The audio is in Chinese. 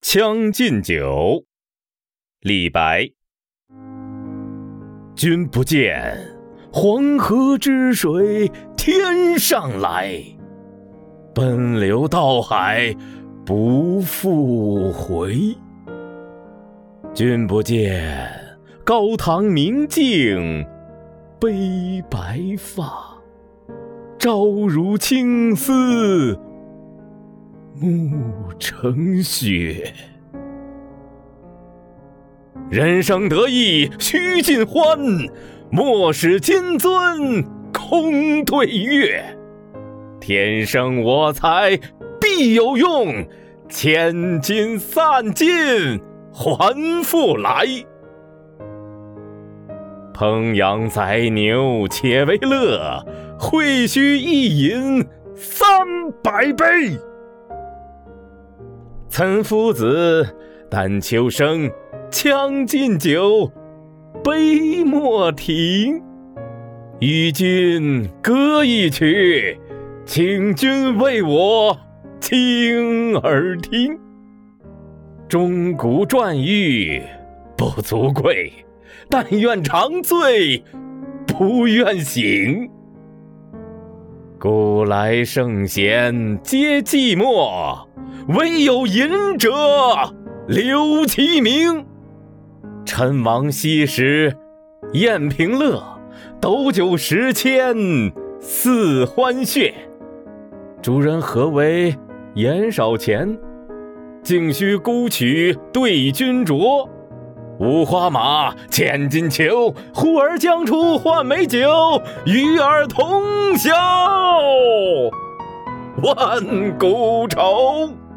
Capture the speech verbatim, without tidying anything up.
将进酒》李白。君不见，黄河之水天上来，奔流到海不复回。君不见，高堂明镜悲白发，朝如青丝暮成雪。人生得意须尽欢，莫使金樽空对月。天生我材必有用，千金散尽还复来。烹羊宰牛且为乐，会须一饮三百杯。岑夫子，但求生，将进酒，杯莫停。与君歌一曲，请君为我倾耳听。钟鼓馔玉不足贵，但愿长醉不愿醒。古来圣贤皆寂寞，惟有饮者留其名。陈王昔时宴平乐，斗酒十千泗欢谑。主人何为言少钱？径须沽取对君酌。五花马，千金裘，呼儿将出换美酒，与尔同销万古愁。